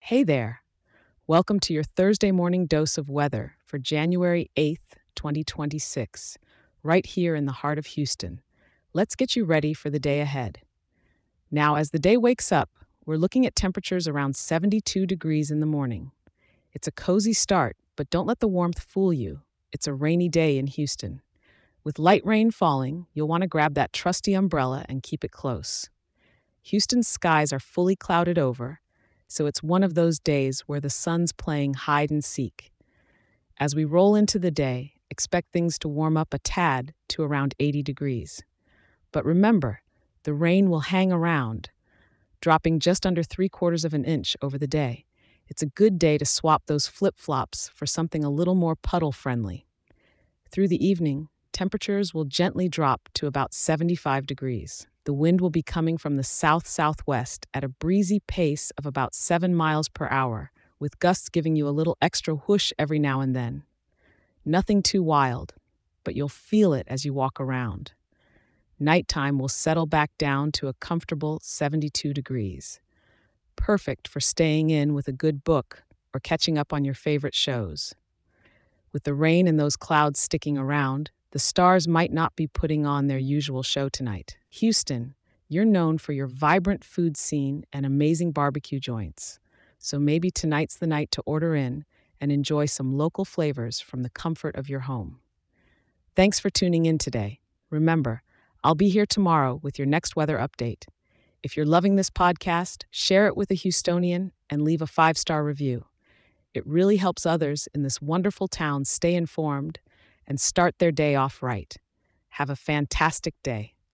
Hey there. Welcome to your Thursday morning dose of weather for January 8th, 2026, right here in the heart of Houston. Let's get you ready for the day ahead. Now, as the day wakes up, we're looking at temperatures around 72 degrees in the morning. It's a cozy start, but don't let the warmth fool you. It's a rainy day in Houston. With light rain falling, you'll want to grab that trusty umbrella and keep it close. Houston's skies are fully clouded over, so it's one of those days where the sun's playing hide and seek. As we roll into the day, expect things to warm up a tad to around 80 degrees. But remember, the rain will hang around, dropping just under 3/4 of an inch over the day. It's a good day to swap those flip-flops for something a little more puddle-friendly. Through the evening, temperatures will gently drop to about 75 degrees. The wind will be coming from the south-southwest at a breezy pace of about 7 miles per hour, with gusts giving you a little extra whoosh every now and then. Nothing too wild, but you'll feel it as you walk around. Nighttime will settle back down to a comfortable 72 degrees. Perfect for staying in with a good book or catching up on your favorite shows. With the rain and those clouds sticking around, the stars might not be putting on their usual show tonight. Houston, you're known for your vibrant food scene and amazing barbecue joints. So maybe tonight's the night to order in and enjoy some local flavors from the comfort of your home. Thanks for tuning in today. Remember, I'll be here tomorrow with your next weather update. If you're loving this podcast, share it with a Houstonian and leave a 5-star review. It really helps others in this wonderful town stay informed and start their day off right. Have a fantastic day.